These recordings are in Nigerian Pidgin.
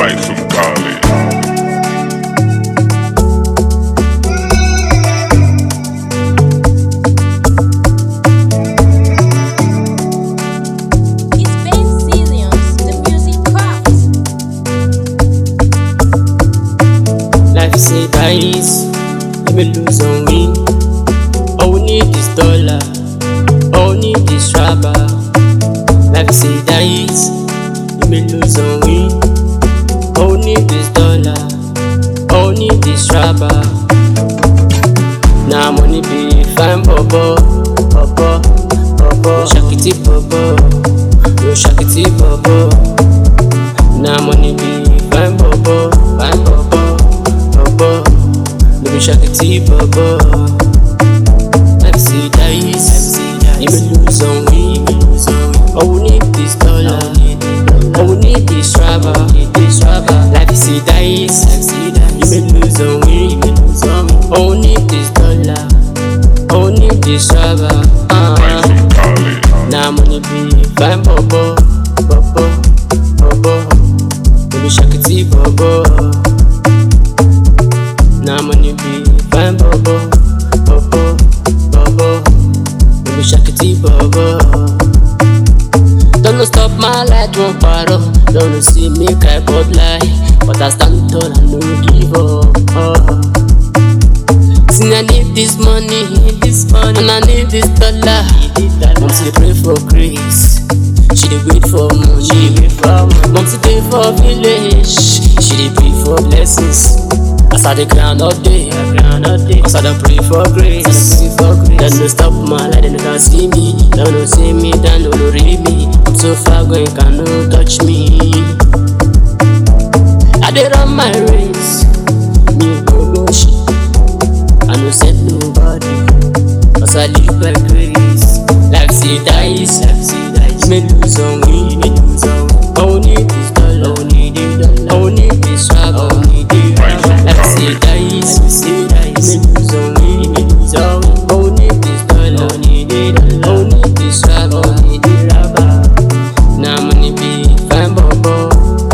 Tyson Kali. It's Ben Zillions, the music craft. Life say dice, you may lose or win. All we need is dollar, all we need is rubber. Life say dice, you may lose or win. All we need is dollar, all we need is rubber. Now money be fine, bobo, bobo, bobo. Shakiti bobo, yo shakiti bobo. Now money be fine, bobo, fine bobo, bobo. No be shakiti bobo. Life say dice, you may lose or win. All we need is dollar, all we need is rubber. Life say dice, you may lose or win. All we need is dollar, all we need is rubber. Tyson Kali. Now money be fine, bobo, bobo, bobo. No be shakiti bobo. Now money be fine, bobo, bobo, bobo. No be shakiti bobo. Don't stop my light, won't borrow. Don't see me cry but lie, but I stand tall and no give up. See, I need this money, and I need this dollar. Mom say pray for grace, she dey wait for money. Mom say dey for village, she dey pray for blessings. As I dey grind all day, as I dey pray for grace. Dem no stop my life, dem no can see me. Dem no see me, dem no read me. I'm so far going, can no touch me. I dey run my race, me no go shit. I no send nobody, cause I live by grace. Life say dice, you may lose or win. All we need is dollar, all we need is rubber. Life say dice, you may lose or win. All we need is dollar, all we need is rubber. Now money be fine, bobo,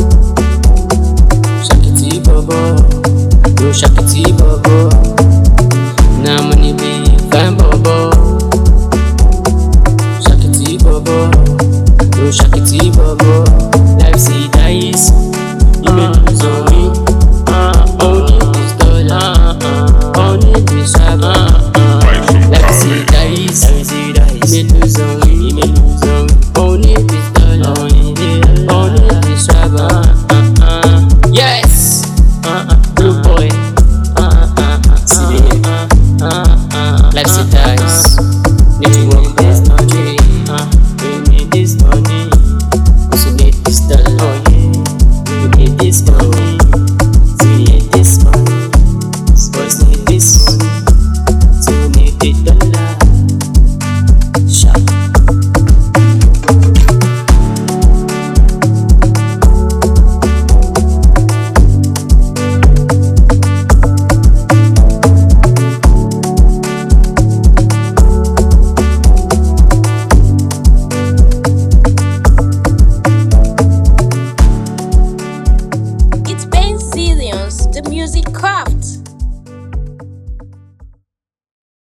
shakiti bobo, yo shakiti bobo. Now money be fine, bobo, shakiti bobo, yo shakiti bobo. Life say dice, you may lose or win. All we need is dollar, all we need is rubber. Tyson Life say Kali. dice, you may lose or win. All we need is dollar, all we need is rubber. Yes, blue boy. See the life say dice. Need to work this money. We need this money. So need this dollar. We need this money. We need this money. Boys need this money. So we need the dollar. Sharp. It's Ben Zillions, the music craft.